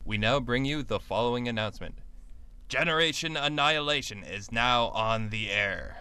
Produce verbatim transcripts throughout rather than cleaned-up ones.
we now bring you the following announcement. Generation Annihilation is now on the air.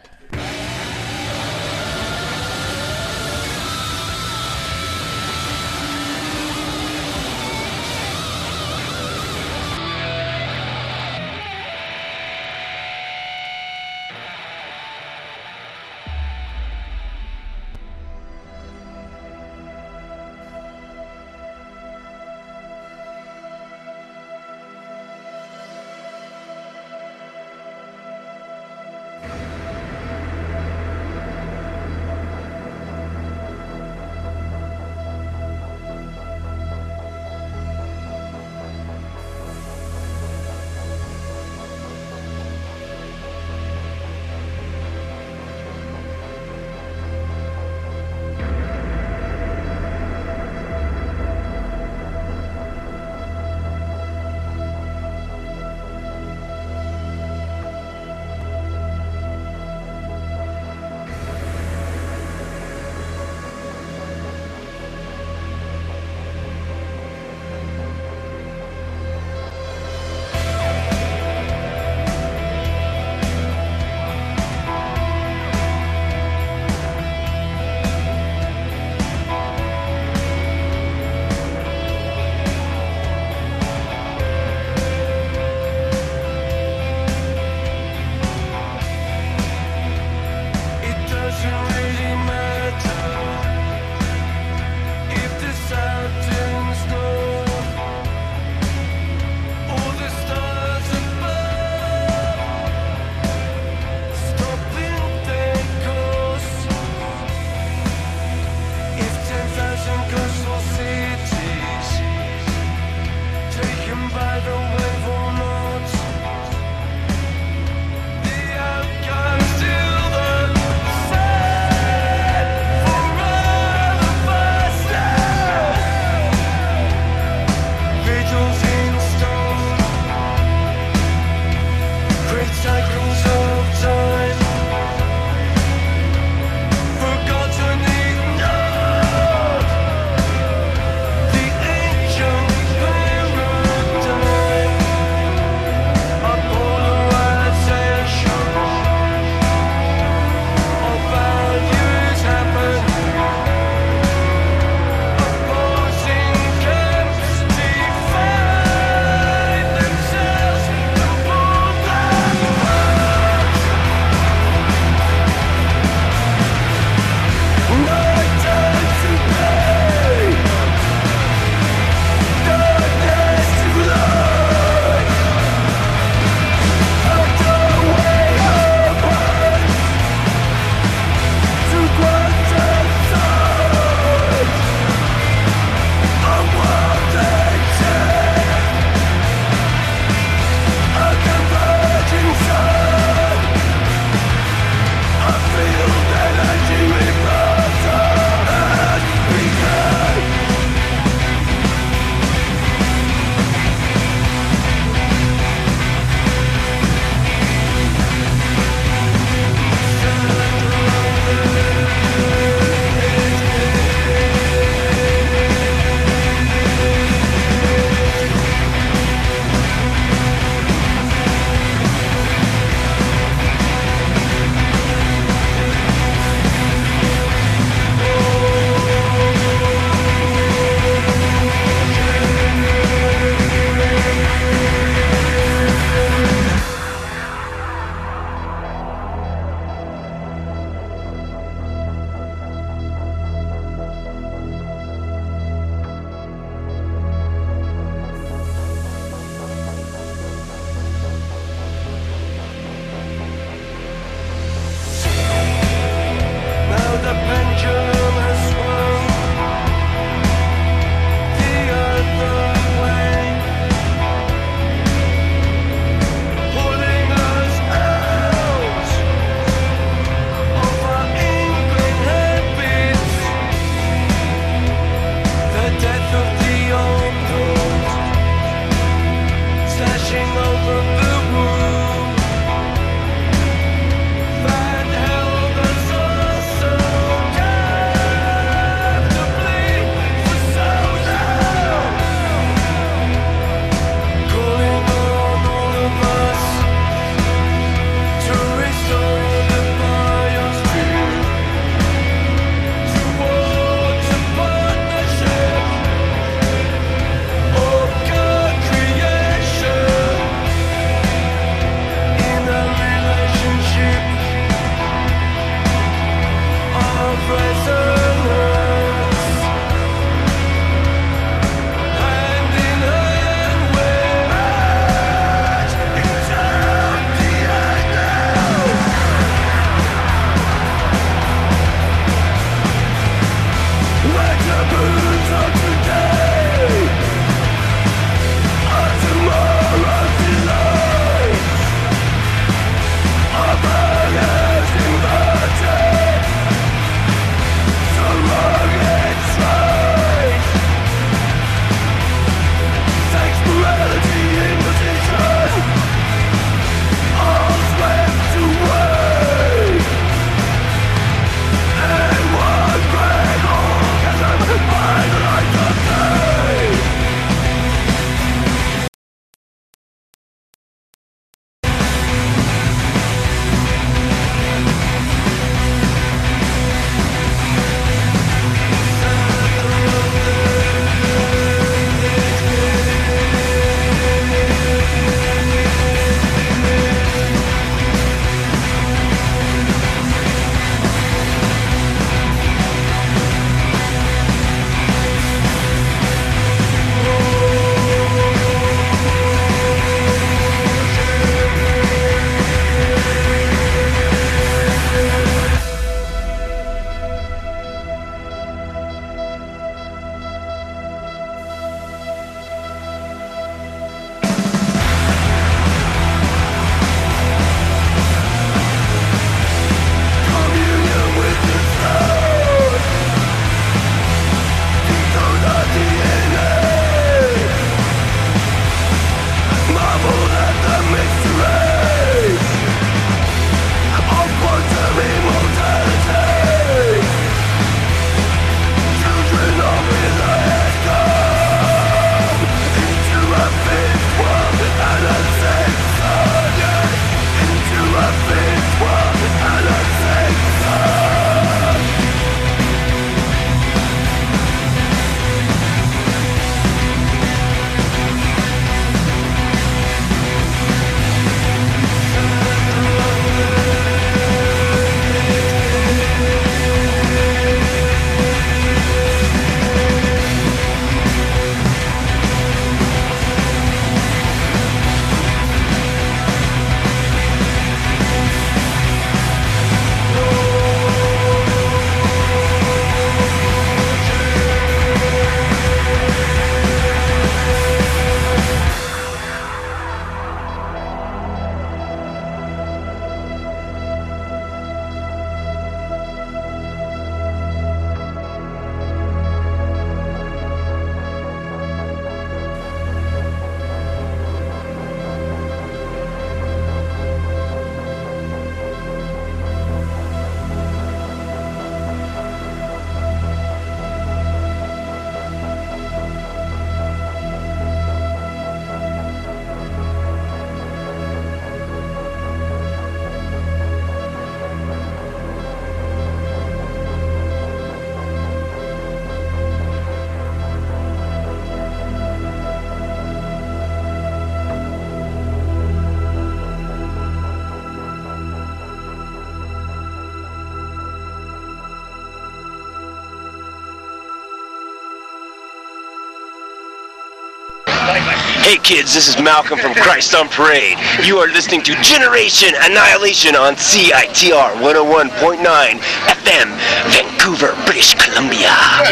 Hey kids, this is Malcolm from Christ on Parade. You are listening to Generation Annihilation on C I T R one oh one point nine F M, Vancouver, British Columbia.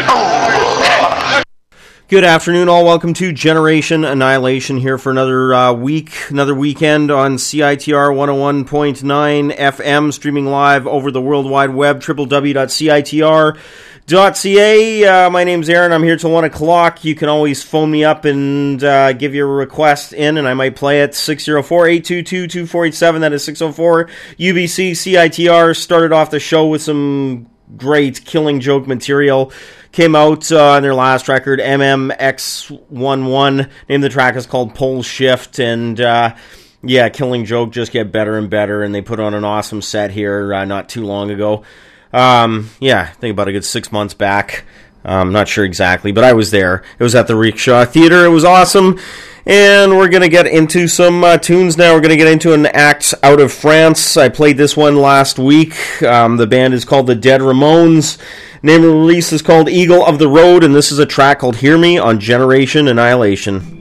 Oh. Good afternoon, all. Welcome to Generation Annihilation here for another uh, week, another weekend on C I T R one oh one point nine F M, streaming live over the World Wide Web, w w w dot c i t r dot c a. Uh, my name's Aaron. I'm here till one o'clock. You can always phone me up and uh, give your request in, and I might play it. six oh four, eight two two, two four eight seven. That is six oh four U B C C I T R. Started off the show with some great Killing Joke material. Came out uh, on their last record, M M X eleven. Name of the track is called Pole Shift, and uh, yeah, Killing Joke just get better and better, and they put on an awesome set here uh, not too long ago. Um, yeah, I think about a good six months back. I'm um, not sure exactly, but I was there. It was at the Rickshaw Theater. It was awesome. And we're going to get into some uh, tunes now. We're going to get into an act out of France. I played this one last week. Um, the band is called the Dead Ramones. Name of the release is called Eagle of the Road, and this is a track called Hear Me on Generation Annihilation.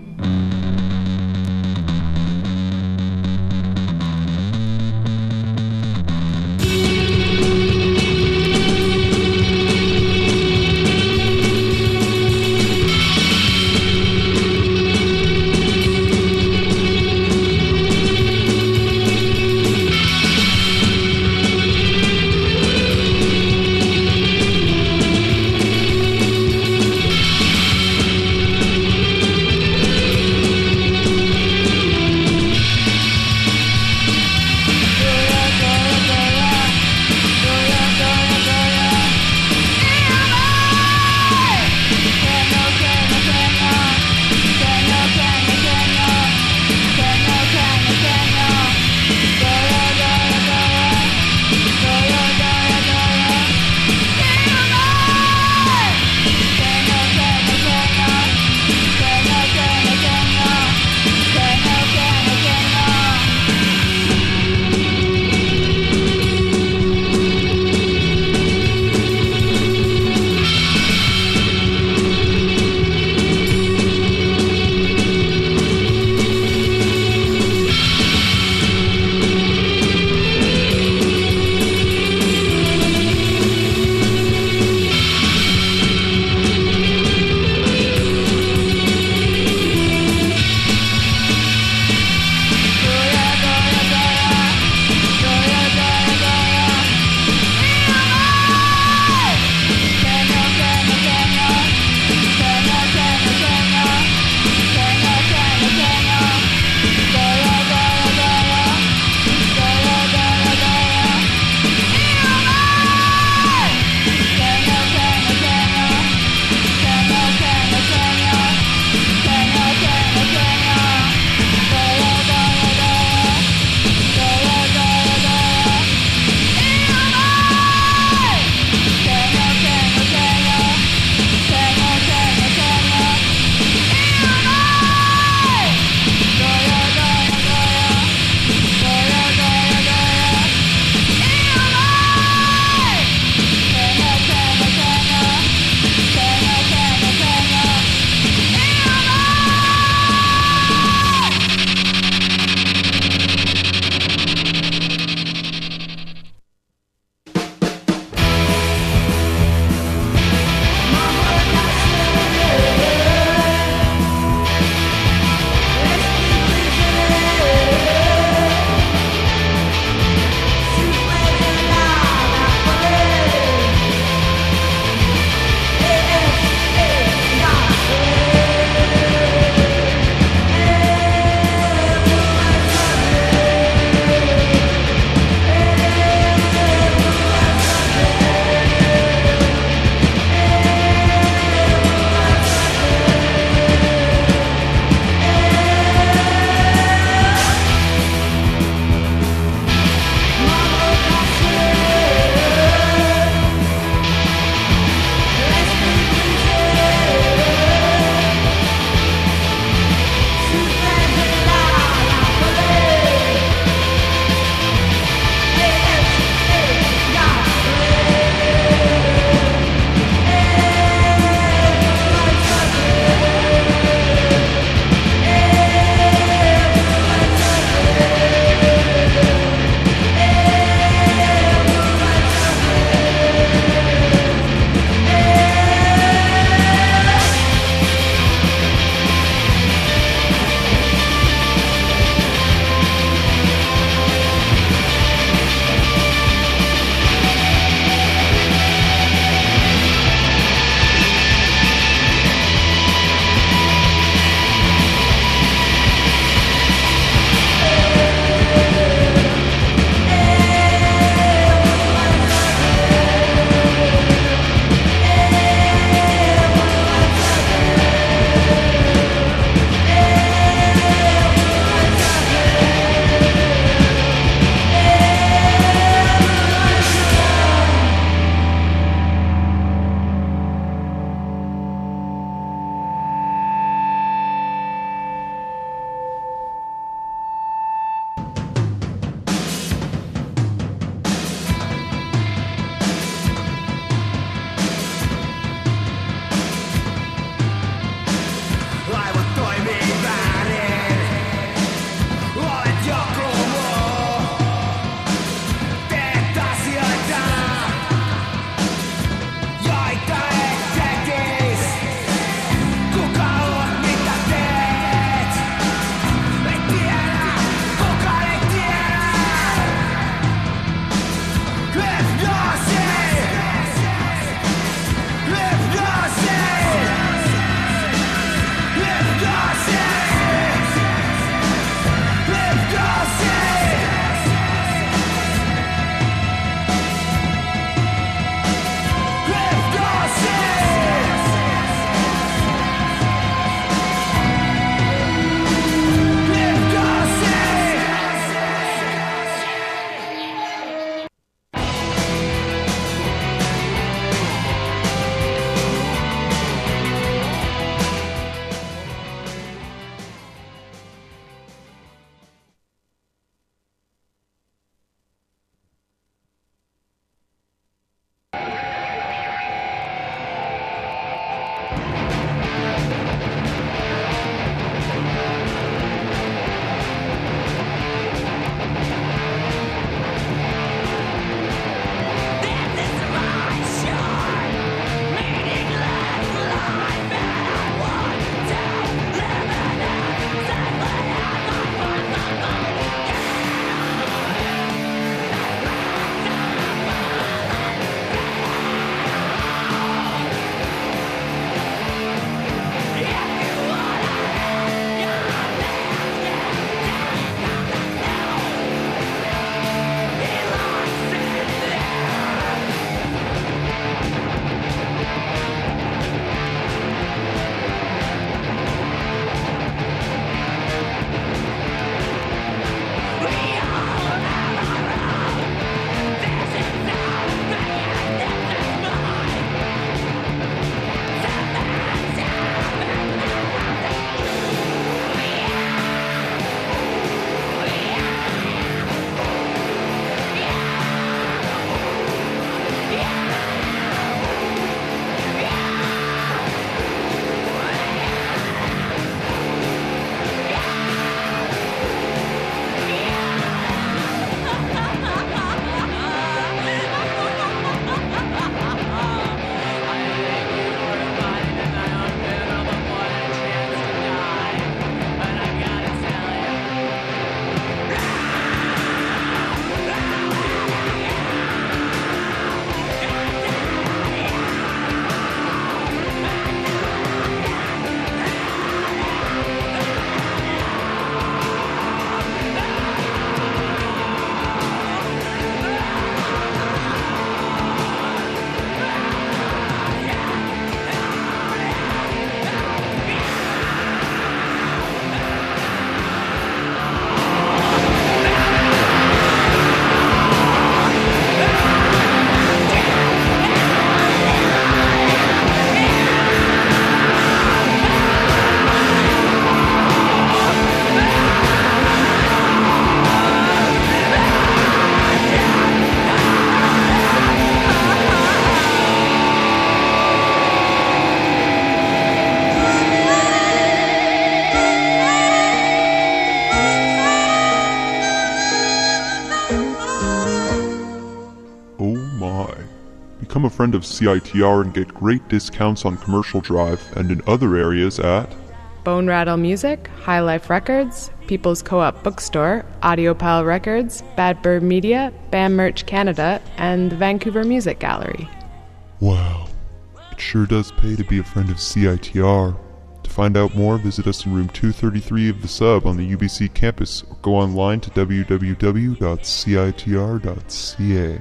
friend of C I T R and get great discounts on Commercial Drive and in other areas at Bone Rattle Music, High Life Records, People's Co-op Bookstore, Audiopile Records, Bad Bird Media, Bam Merch Canada, and the Vancouver Music Gallery. Wow, it sure does pay to be a friend of C I T R. To find out more, visit us in room two thirty-three of the Sub on the U B C campus or go online to w w w dot c i t r dot c a.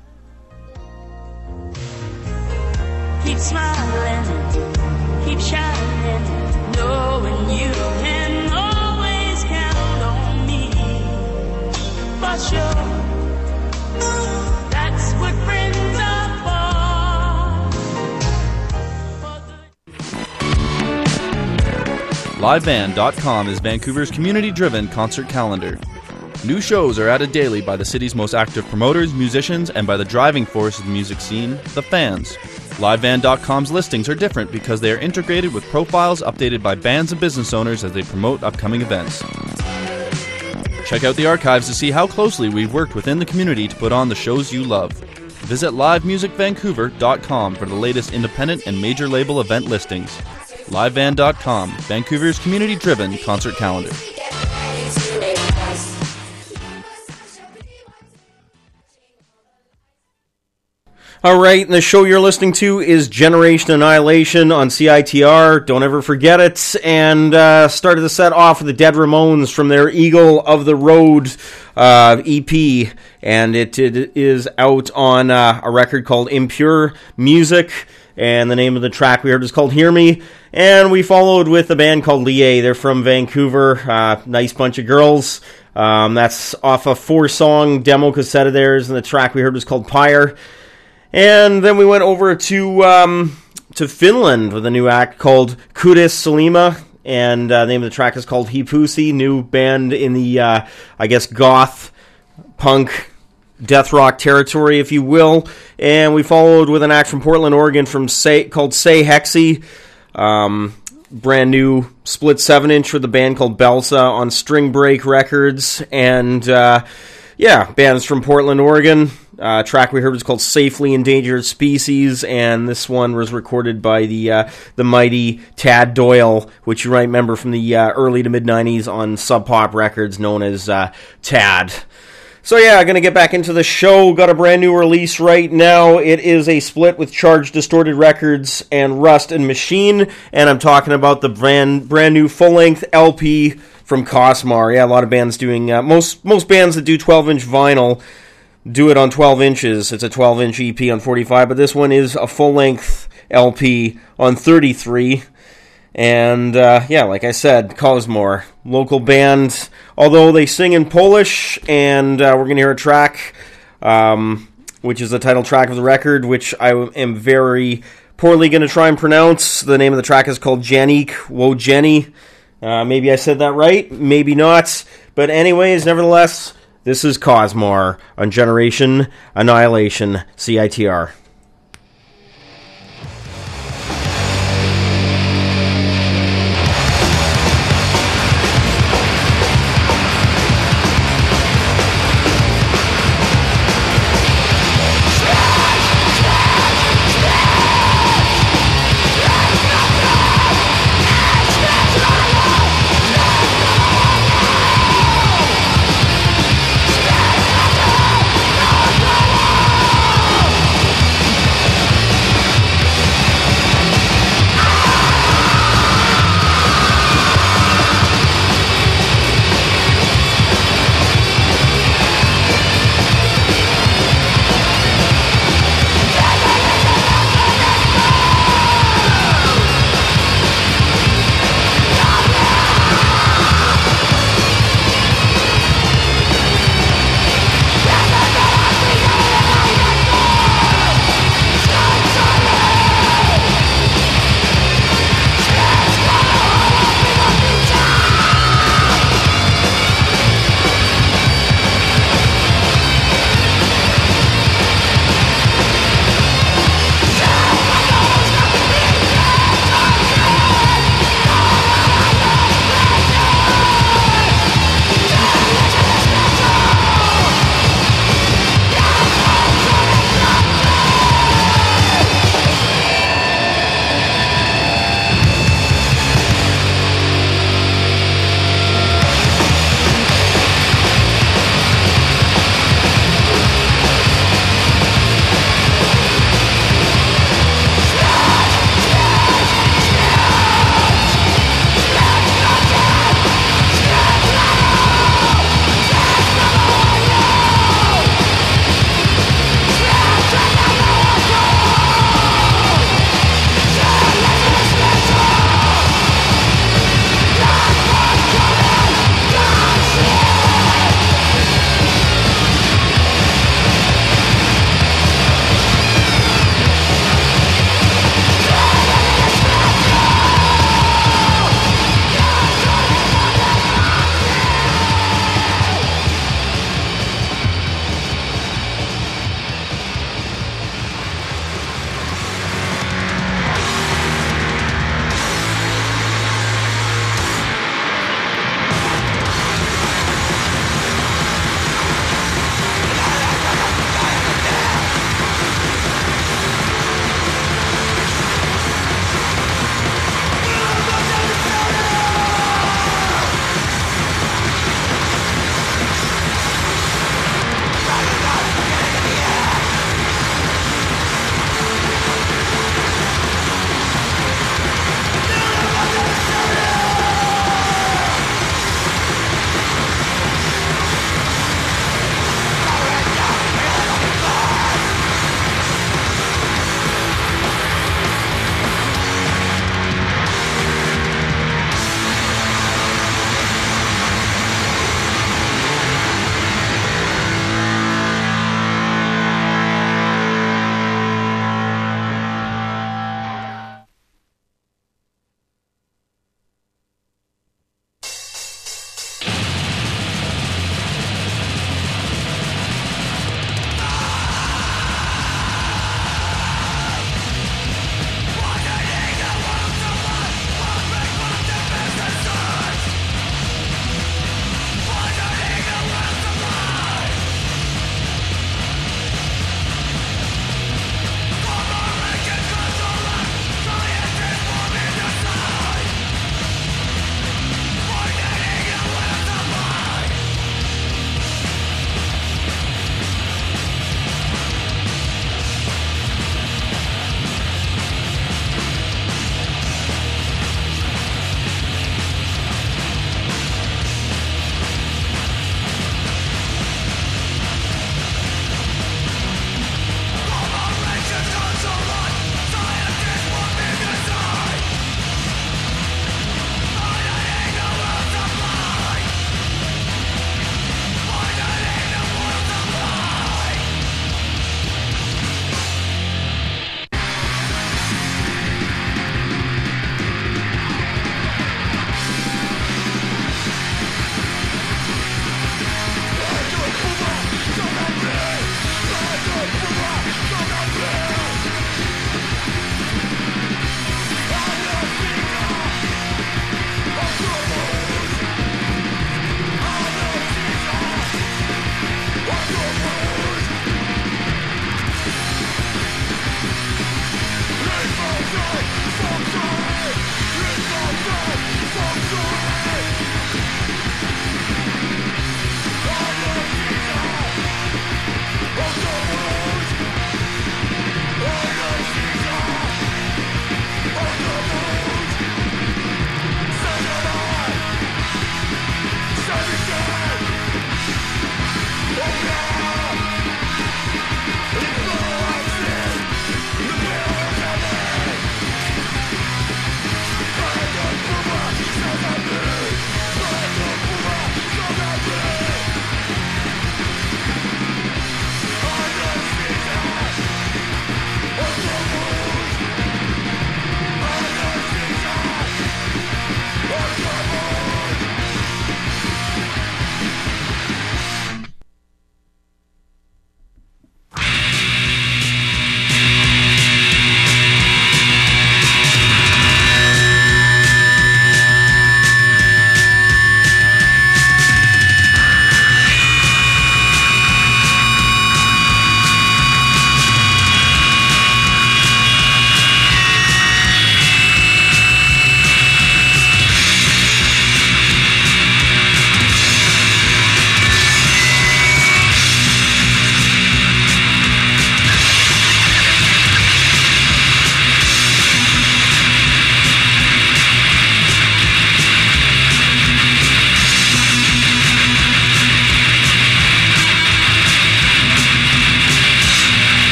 Keep smiling, keep shining, knowing you can always count on me. For sure, that's what friends are for. live band dot com is Vancouver's community-driven concert calendar. New shows are added daily by the city's most active promoters, musicians, and by the driving force of the music scene, the fans. live band dot com's listings are different because they are integrated with profiles updated by bands and business owners as they promote upcoming events. Check out the archives to see how closely we've worked within the community to put on the shows you love. Visit live music vancouver dot com for the latest independent and major label event listings. live band dot com, Vancouver's community-driven concert calendar. All right, and the show you're listening to is Generation Annihilation on C I T R. Don't ever forget it. And uh, started the set off with the Dead Ramones from their Eagle of the Road uh, E P. And it, it is out on uh, a record called Impure Music. And the name of the track we heard is called Hear Me. And we followed with a band called Lié. They're from Vancouver. Uh, nice bunch of girls. Um, that's off a four-song demo cassette of theirs. And the track we heard was called Pyre. And then we went over to um, to Finland with a new act called Kudis Salima, and uh, the name of the track is called Hipusi, new band in the, uh, I guess, goth, punk, death rock territory, if you will. And we followed with an act from Portland, Oregon, from Say, called Say Hexy, um, brand new split seven inch with a band called Belsa on String Break Records, and uh, yeah, bands from Portland, Oregon. Uh, track we heard was called Safely Endangered Species, and this one was recorded by the uh, the mighty Tad Doyle, which you might remember from the uh, early to mid-nineties on Sub Pop Records, known as uh, Tad. So yeah, going to get back into the show. Got a brand new release right now. It is a split with Charged Distorted Records and Rust and Machine, and I'm talking about the brand brand new full-length L P from Cosmar. Yeah, a lot of bands doing, uh, most most bands that do twelve inch vinyl do it on twelve inches. It's a twelve inch E P on forty-five, but this one is a full-length L P on thirty-three. And, uh, yeah, like I said, Cosmar, local band, although they sing in Polish, and uh, we're going to hear a track, um, which is the title track of the record, which I am very poorly going to try and pronounce. The name of the track is called Janik Wojeni. Uh, maybe I said that right, maybe not. But anyways, nevertheless, this is Cosmar on Generation Annihilation, C I T R.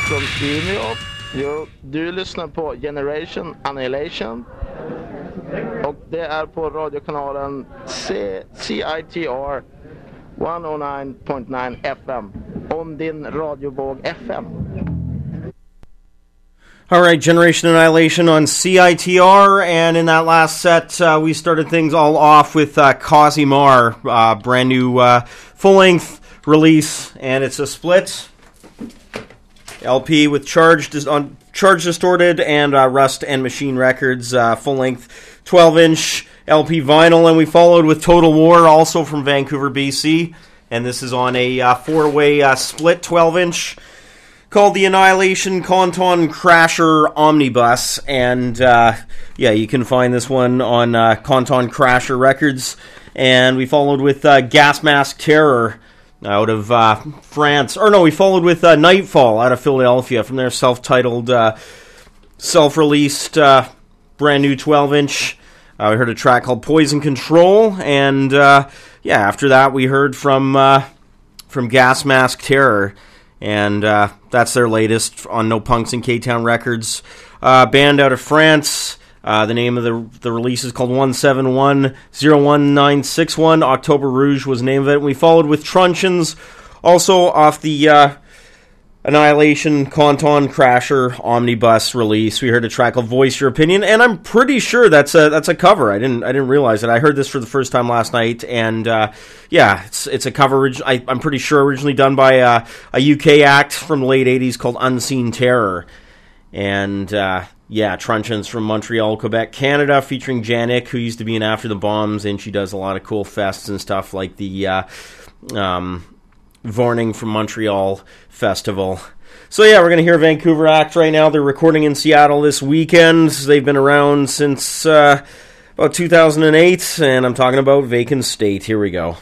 från Umeå. Jo, du lyssnar på Generation Annihilation. Och det är på radiokanalen C- CITR one oh nine point nine F M. Om din radiovåg F M. All right, Generation Annihilation on C I T R, and in that last set, uh, we started things all off with uh, Causimar, uh, brand new uh, full-length release, and it's a split L P with Charge on Charge Distorted and uh, Rust and Machine Records, uh, full-length twelve-inch L P vinyl, and we followed with Total War, also from Vancouver, B C, and this is on a uh, four-way uh, split twelve-inch called the Annihilation Conton Crasher Omnibus, and uh, yeah, you can find this one on uh, Conton Crasher Records, and we followed with uh, Gas Mask Terror out of uh, France, or no, we followed with uh, Nightfall out of Philadelphia from their self-titled, uh, self-released, uh, brand new twelve-inch. Uh, we heard a track called Poison Control, and uh, yeah, after that we heard from uh, from Gas Mask Terror. And uh, that's their latest on No Punks and K-Town Records. Uh, band out of France. Uh, the name of the the release is called one seven one zero one nine six one. October Rouge was the name of it. And we followed with Truncheons, also off the uh, Annihilation Conton Crasher Omnibus release. We heard a track called Voice Your Opinion, and I'm pretty sure that's a that's a cover. I didn't I didn't realize it. I heard this for the first time last night, and uh, yeah, it's it's a cover. I, I'm pretty sure originally done by uh, a U K act from the late eighties called Unseen Terror, and uh, yeah, Truncheons from Montreal, Quebec, Canada, featuring Janik, who used to be in After the Bombs, and she does a lot of cool fests and stuff like the uh, um, Vorning from Montreal Festival. So yeah, we're going to hear a Vancouver act right now. They're recording in Seattle this weekend. They've been around since uh, about two thousand eight, and I'm talking about Vacant State. Here we go.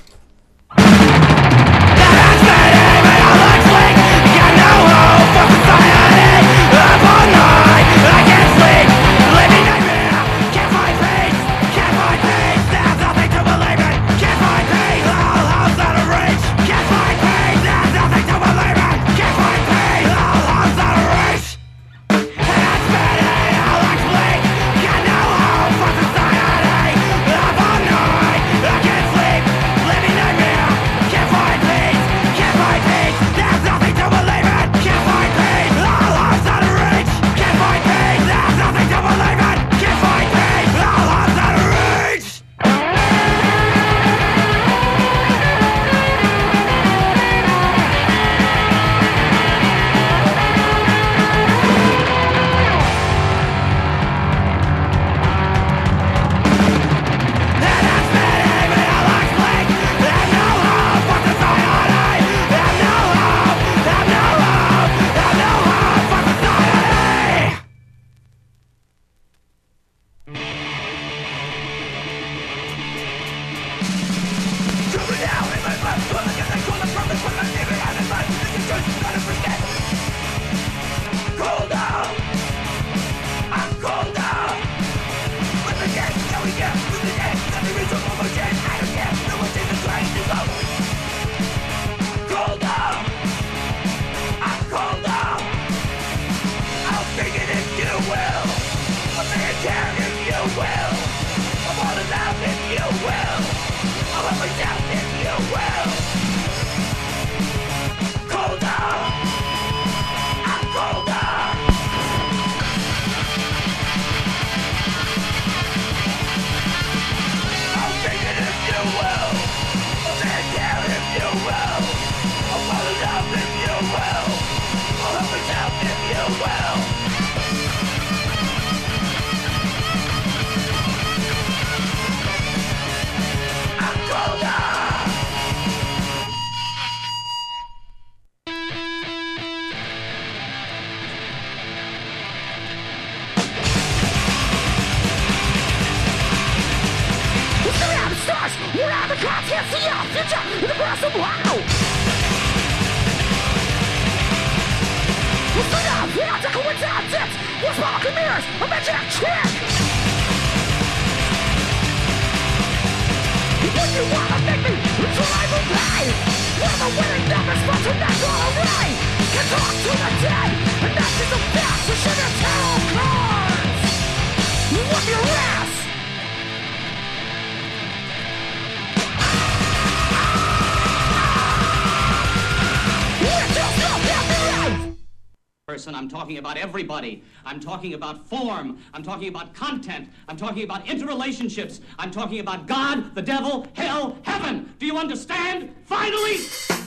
When you wanna make me, try the winning numbers, but you're not gonna write. Person, I'm talking about everybody. I'm talking about form. I'm talking about content. I'm talking about interrelationships. I'm talking about God, the devil, hell, heaven. Do you understand? Finally!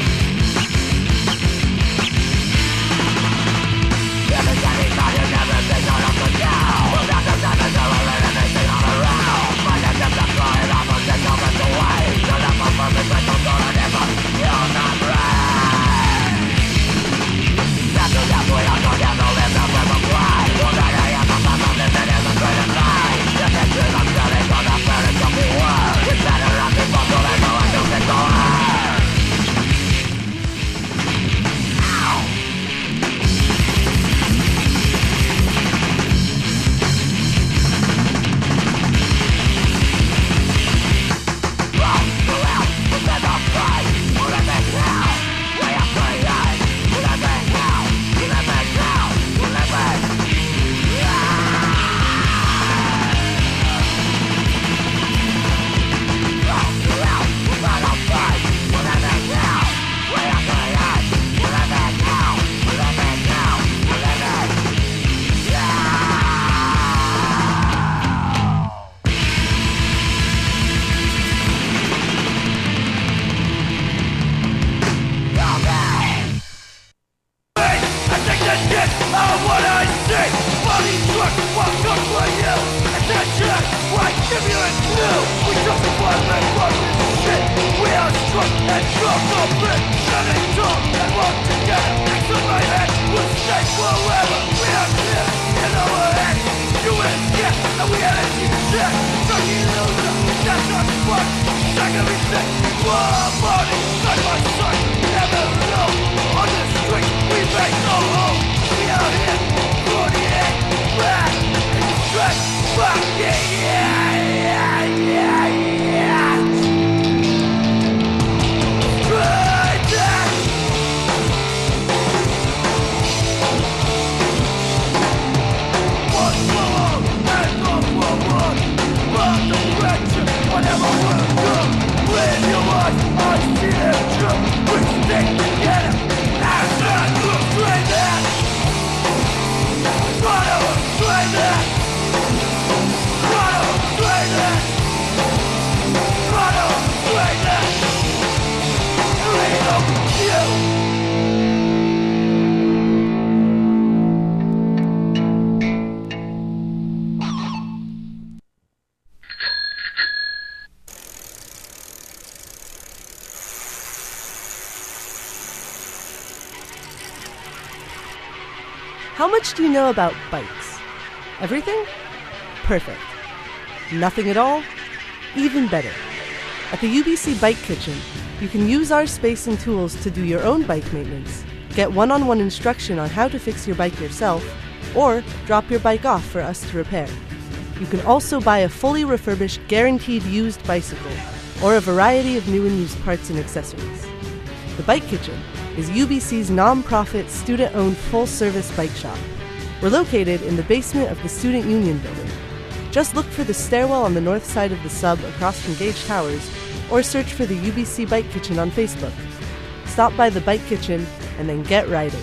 How much do you know about bikes? Everything? Perfect. Nothing at all? Even better. At the U B C Bike Kitchen, you can use our space and tools to do your own bike maintenance, get one-on-one instruction on how to fix your bike yourself, or drop your bike off for us to repair. You can also buy a fully refurbished, guaranteed used bicycle, or a variety of new and used parts and accessories. The Bike Kitchen is U B C's non-profit, student-owned, full-service bike shop. We're located in the basement of the Student Union building. Just look for the stairwell on the north side of the sub across from Gage Towers, or search for the U B C Bike Kitchen on Facebook. Stop by the Bike Kitchen and then get riding.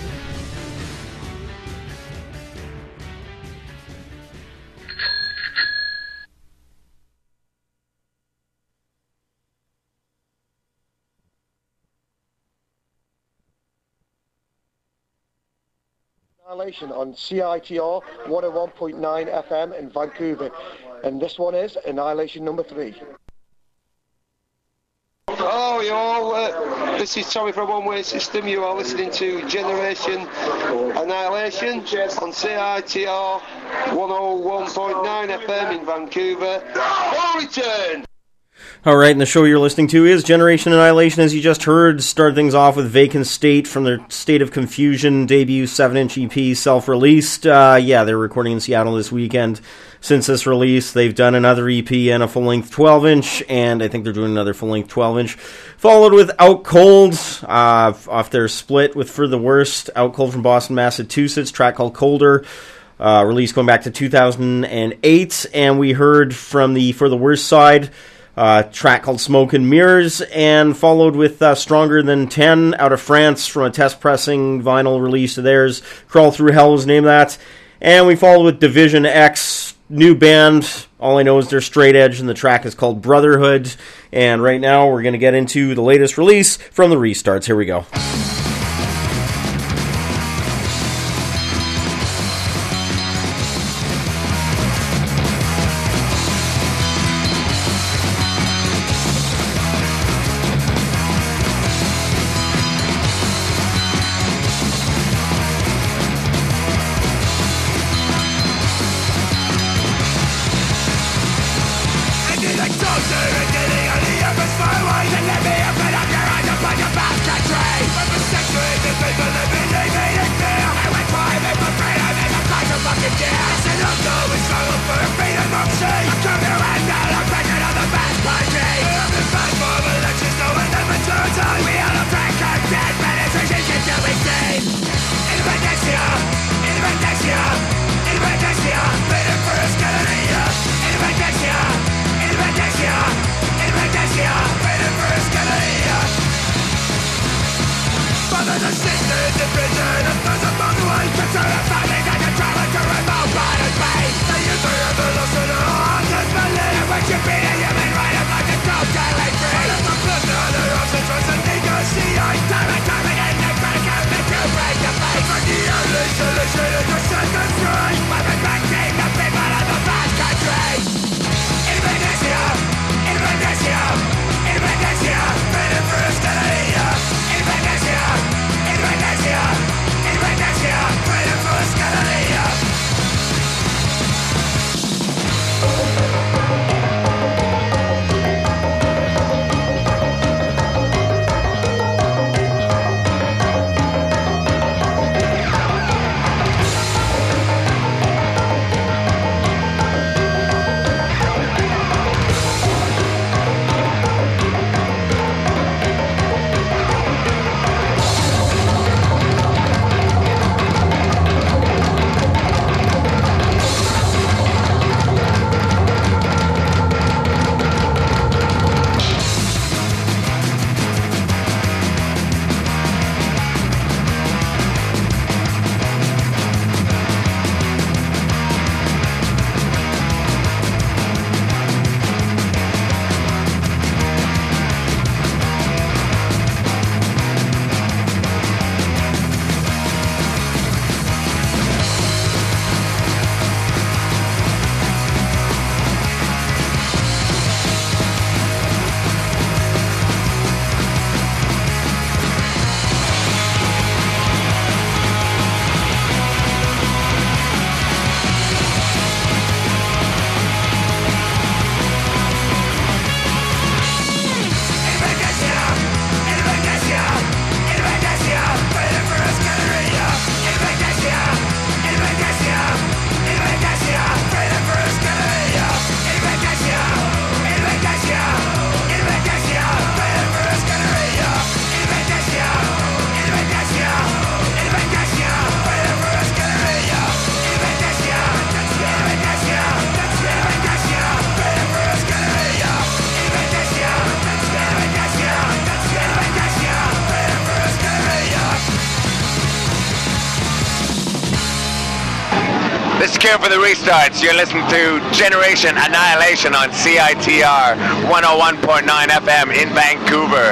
Annihilation on C I T R one oh one point nine F M in Vancouver, and this one is Annihilation number three. Hello you all, uh, this is Tommy from One Way System. You are listening to Generation Annihilation on C I T R one oh one point nine F M in Vancouver. For return! All right, and the show you're listening to is Generation Annihilation, as you just heard. Started things off with Vacant State from their State of Confusion debut seven-inch E P, self-released. Uh, yeah, they're recording in Seattle this weekend. Since this release, they've done another E P and a full-length twelve-inch, and I think they're doing another full-length twelve-inch. Followed with Out Cold, uh, off their split with For the Worst. Out Cold from Boston, Massachusetts, track called Colder. Uh, release going back to two thousand eight, and we heard from the For the Worst side, uh, track called Smoke and Mirrors, and followed with uh, Stronger Than ten out of France from a test pressing vinyl release of theirs. Crawl Through Hell was named that. And we followed with Division X, new band. All I know is they're straight edge, and the track is called Brotherhood. And right now we're going to get into the latest release from the Restarts. Here we go. This is Kieran for the Restarts. You're listening to Generation Annihilation on C I T R one oh one point nine F M in Vancouver.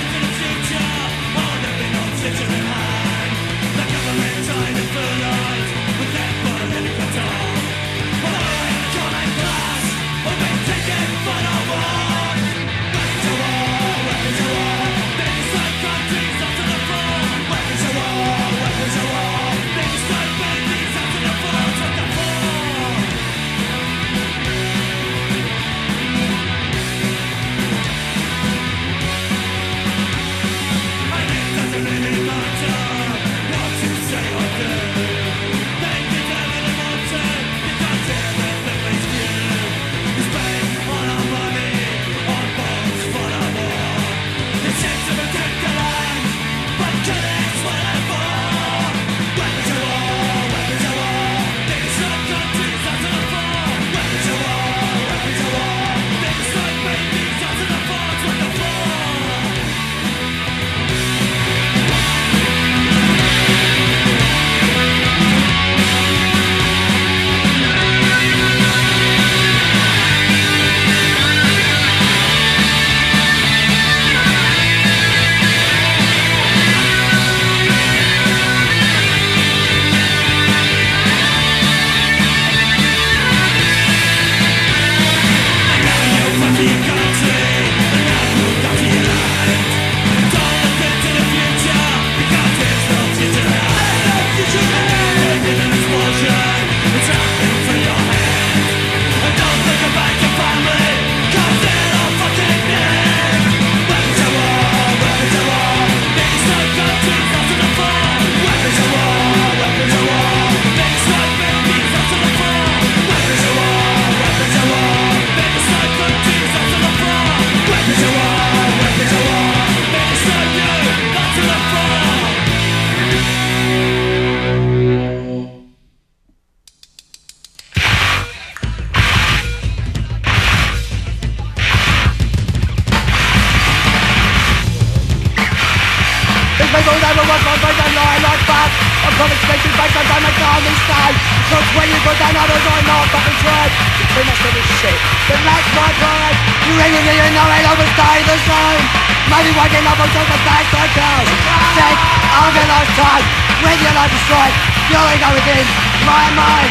Trying to fill life people never want one but they lie like that. I'm coming speaking back and I make all mistake. Cause when you put down others I'm not fucking tried. You too much of this shit, but that's my pride. You ring me, you know it always stay the same. Maybe waking up until the back I go. Take organized time, when your life destroyed, your ego within my mind.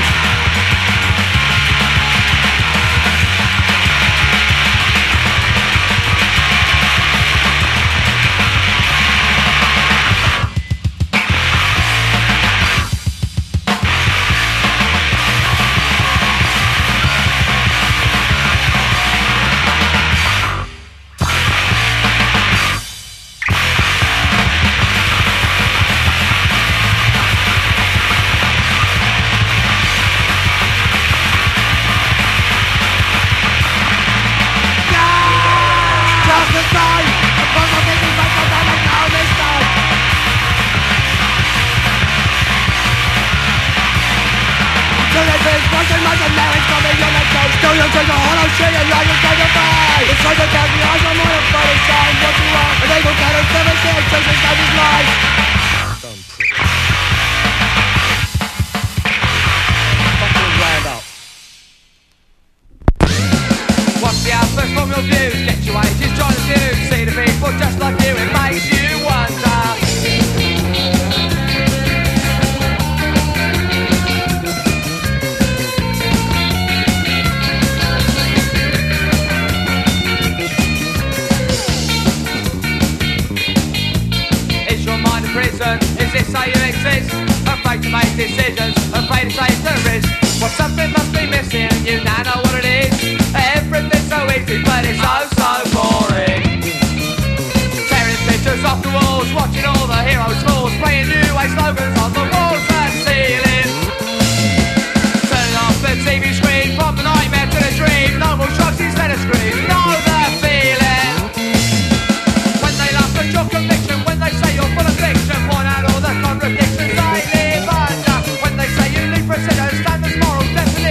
Standards, morals,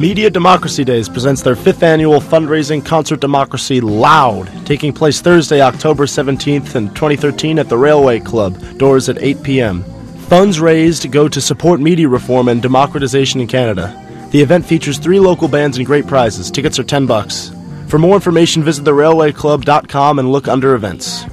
Media Democracy Days presents their fifth annual fundraising concert Democracy Loud, taking place Thursday, October seventeenth in twenty thirteen at the Railway Club, doors at eight p.m. Funds raised go to support media reform and democratization in Canada. The event features three local bands and great prizes. Tickets are ten bucks. For more information, visit the railway club dot com and look under events.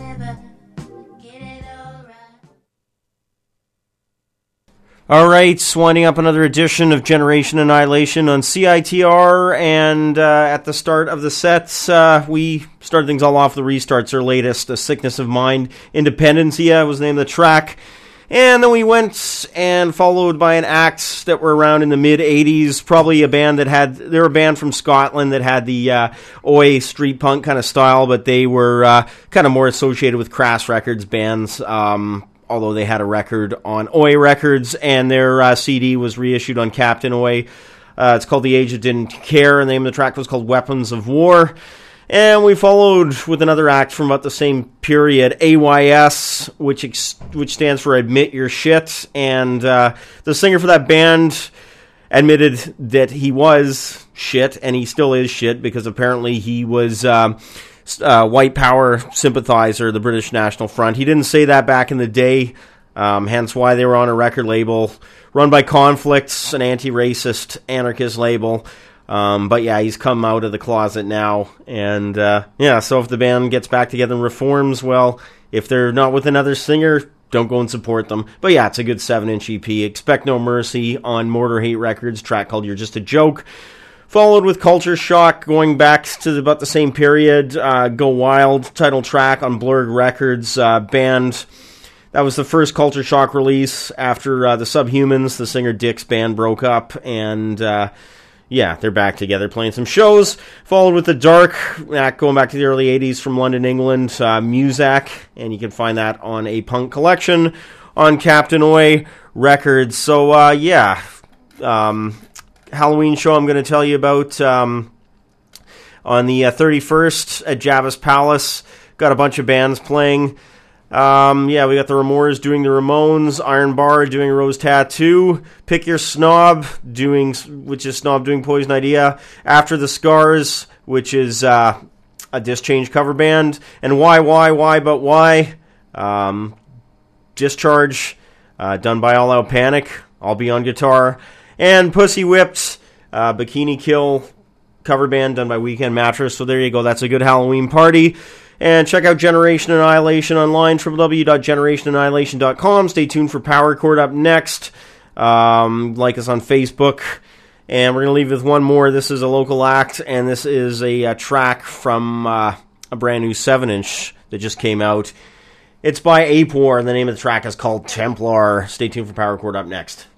All right, winding up another edition of Generation Annihilation on C I T R, and uh, at the start of the sets, uh, we started things all off with the Restarts, their latest, A Sickness of Mind. Independencia was the name of the track, and then we went and followed by an act that were around in the mid-eighties, probably a band that had, they were a band from Scotland that had the uh, oi street punk kind of style, but they were uh, kind of more associated with Crass Records bands, um... although they had a record on Oi Records, and their uh, C D was reissued on Captain Oi. Uh, it's called The Age That Didn't Care, and the name of the track was called Weapons of War. And we followed with another act from about the same period, A Y S, which ex- which stands for Admit Your Shit, and uh, the singer for that band admitted that he was shit, and he still is shit, because apparently he was... Uh, Uh, white power sympathizer, the British National Front. He didn't say that back in the day, um, hence why they were on a record label run by Conflicts, an anti-racist anarchist label. Um, but yeah, he's come out of the closet now, and uh, yeah, so if the band gets back together and reforms, well, if they're not with another singer, don't go and support them. But yeah, it's a good seven-inch E P. Expect No Mercy on Mortar Hate Records, track called You're Just a Joke. Followed with Culture Shock, going back to about the same period, uh, Go Wild, title track on Blurred Records, uh, band. That was the first Culture Shock release after uh, the Subhumans, the singer Dick's band, broke up, and uh, yeah, they're back together playing some shows. Followed with The Dark, act going back to the early eighties from London, England, uh, Muzak, and you can find that on A Punk Collection on Captain Oi Records. So uh, yeah, um... Halloween show I'm going to tell you about um, on the uh, thirty-first at Javis Palace. Got a bunch of bands playing. Um, yeah, we got the Remors doing the Ramones, Iron Bar doing Rose Tattoo, Pick Your Snob doing, which is Snob doing Poison Idea, After the Scars, which is uh, a Disc Change cover band, and Why, Why, Why, But Why, um, Discharge, uh, done by All Out Panic. I'll be on guitar. And Pussy Whipped, uh, Bikini Kill cover band done by Weekend Mattress. So there you go. That's a good Halloween party. And check out Generation Annihilation online, w w w dot generation annihilation dot com. Stay tuned for Power Chord up next. Um, like us on Facebook. And we're going to leave with one more. This is a local act, and this is a, a track from uh, a brand new seven-inch that just came out. It's by Ape War, and the name of the track is called Templar. Stay tuned for Power Chord up next.